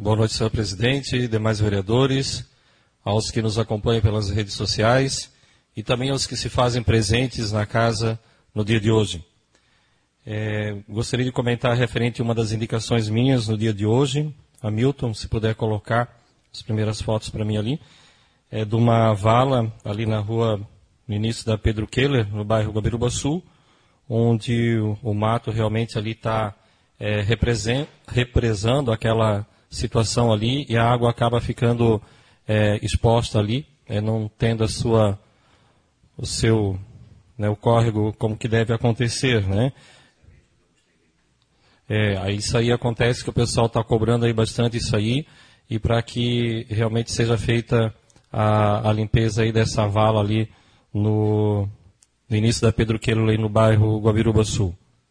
Boa noite, senhor presidente, demais vereadores, aos que nos acompanham pelas redes sociais e também aos que se fazem presentes na casa no dia de hoje. Gostaria de comentar referente a uma das indicações minhas no dia de hoje. Hamilton, se puder colocar as primeiras fotos para mim ali, de uma vala ali na rua, no início da Pedro Keller, no bairro Guabiruba Sul, onde o mato realmente ali está represando aquela situação ali e a água acaba ficando exposta ali, não tendo o córrego como que deve acontecer, né? Isso aí acontece que o pessoal está cobrando aí bastante isso aí, e para que realmente seja feita a limpeza aí dessa vala ali no início da Pedro Keller, aí no bairro Guabiruba Sul.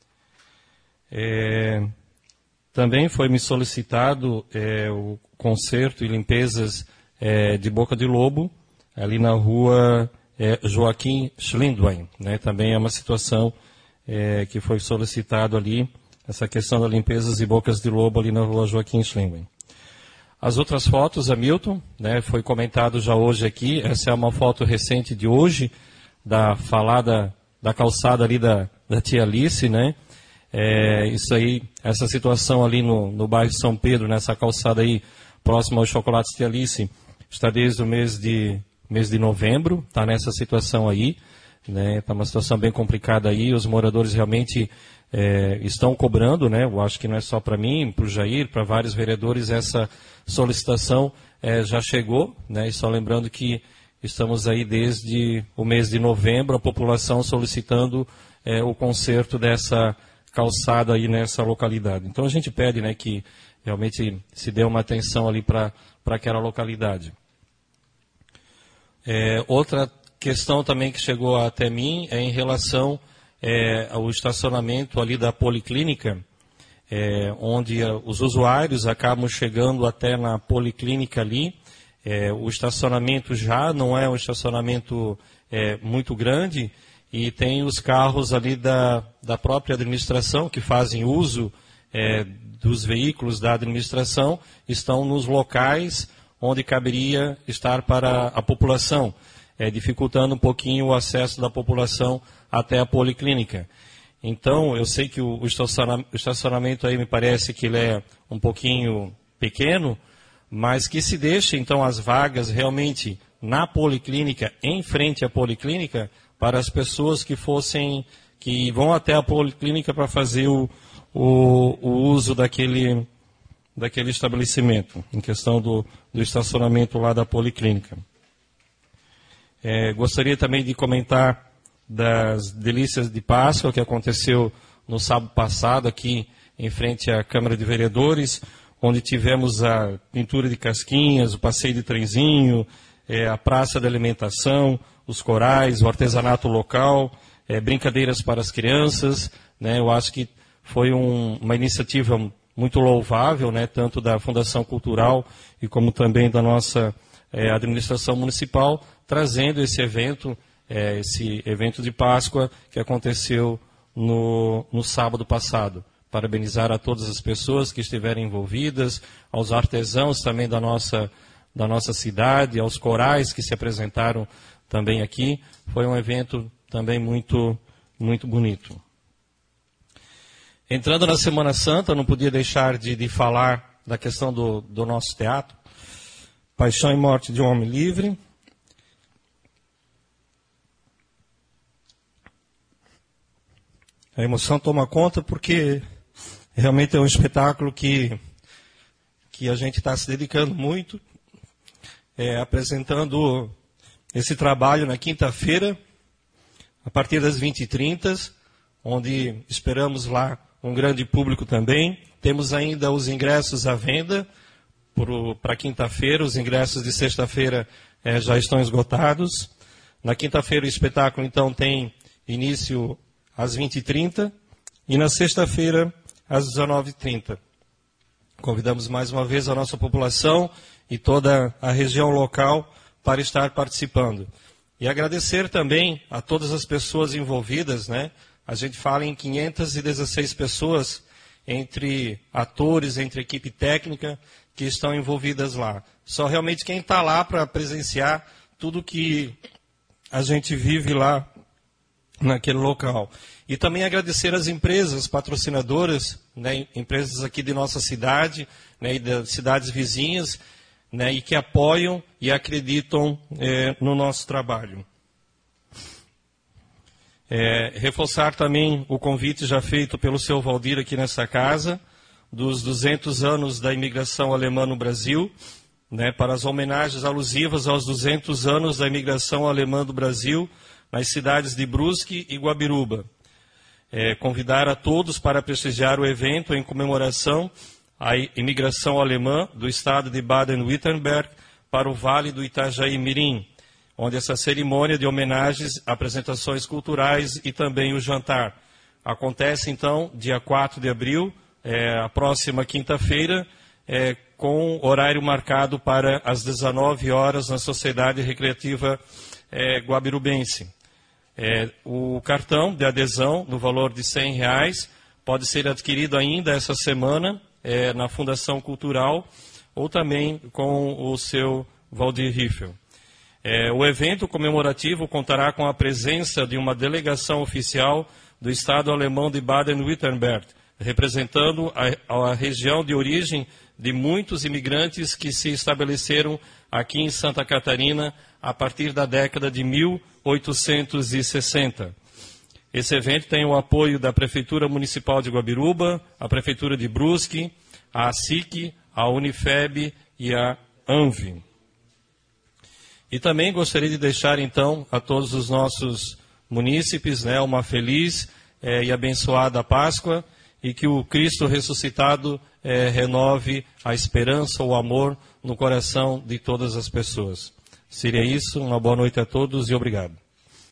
Também foi me solicitado o conserto e limpezas de Boca de Lobo, ali na rua Joaquim Schlindwein, né? Também é uma situação que foi solicitado ali, essa questão das limpezas de Bocas de Lobo ali na rua Joaquim Schlindwein. As outras fotos, Hamilton, né, foi comentado já hoje aqui, essa é uma foto recente de hoje, da calçada ali da tia Alice, né? Isso aí, essa situação ali no bairro São Pedro, nessa calçada aí, próximo aos chocolates tia Alice, está desde o mês de novembro, está nessa situação aí, né? Está uma situação bem complicada aí, os moradores realmente estão cobrando, né? Eu acho que não é só para mim, para o Jair, para vários vereadores, essa solicitação já chegou, né? E só lembrando que estamos aí desde o mês de novembro, a população solicitando o conserto dessa calçada aí nessa localidade. Então a gente pede, né, que realmente se dê uma atenção ali para aquela localidade. Outra questão também que chegou até mim é em relação ao estacionamento ali da Policlínica, onde os usuários acabam chegando até na Policlínica ali. O estacionamento já não é um estacionamento muito grande, e tem os carros ali da própria administração que fazem uso dos veículos da administração, estão nos locais onde caberia estar para a população, dificultando um pouquinho o acesso da população até a Policlínica. Então, eu sei que o estacionamento aí me parece que ele é um pouquinho pequeno, mas que se deixe então as vagas realmente na Policlínica, em frente à Policlínica, para as pessoas que vão até a Policlínica para fazer o uso daquele estabelecimento, em questão do estacionamento lá da Policlínica. Gostaria também de comentar das delícias de Páscoa que aconteceu no sábado passado aqui em frente à Câmara de Vereadores, onde tivemos a pintura de casquinhas, o passeio de trenzinho, a praça de alimentação, os corais, o artesanato local, brincadeiras para as crianças, né? Eu acho que foi uma iniciativa muito louvável, né? Tanto da Fundação Cultural e como também da nossa administração municipal, trazendo esse evento de Páscoa que aconteceu no sábado passado. Parabenizar a todas as pessoas que estiverem envolvidas, aos artesãos também da nossa cidade, aos corais que se apresentaram também aqui. Foi um evento também muito, muito bonito. Entrando na Semana Santa, não podia deixar de falar da questão do nosso teatro. Paixão e Morte de um Homem Livre. A emoção toma conta porque realmente é um espetáculo que a gente está se dedicando muito, apresentando esse trabalho na quinta-feira, a partir das 20h30, onde esperamos lá um grande público também. Temos ainda os ingressos à venda para quinta-feira, os ingressos de sexta-feira já estão esgotados. Na quinta-feira o espetáculo então tem início às 20h30 e na sexta-feira às 19h30. Convidamos mais uma vez a nossa população e toda a região local para estar participando. E agradecer também a todas as pessoas envolvidas, né? A gente fala em 516 pessoas, entre atores, entre equipe técnica, que estão envolvidas lá. Só realmente quem está lá para presenciar tudo que a gente vive lá naquele local. E também agradecer às empresas patrocinadoras, né, empresas aqui de nossa cidade, né, e das cidades vizinhas, né, e que apoiam e acreditam no nosso trabalho. Reforçar também o convite já feito pelo seu Valdir aqui nessa casa, dos 200 anos da imigração alemã no Brasil, né, para as homenagens alusivas aos 200 anos da imigração alemã do Brasil, nas cidades de Brusque e Guabiruba. Convidar a todos para prestigiar o evento em comemoração à imigração alemã do estado de Baden-Württemberg para o Vale do Itajaí-Mirim, onde essa cerimônia de homenagens, apresentações culturais e também o jantar. Acontece, então, dia 4 de abril, a próxima quinta-feira, com horário marcado para as 19 horas na Sociedade Recreativa Guabirubense. O cartão de adesão, no valor de R$100, pode ser adquirido ainda essa semana na Fundação Cultural ou também com o seu Valdir Riffel. O evento comemorativo contará com a presença de uma delegação oficial do Estado alemão de Baden-Württemberg, representando a região de origem de muitos imigrantes que se estabeleceram aqui em Santa Catarina a partir da década de 1860. Esse evento tem o apoio da Prefeitura Municipal de Guabiruba, a Prefeitura de Brusque, a ASIC, a Unifeb e a ANVI. E também gostaria de deixar, então, a todos os nossos munícipes, né, uma feliz e abençoada Páscoa, e que o Cristo ressuscitado renove a esperança, o amor no coração de todas as pessoas. Seria isso, uma boa noite a todos e obrigado.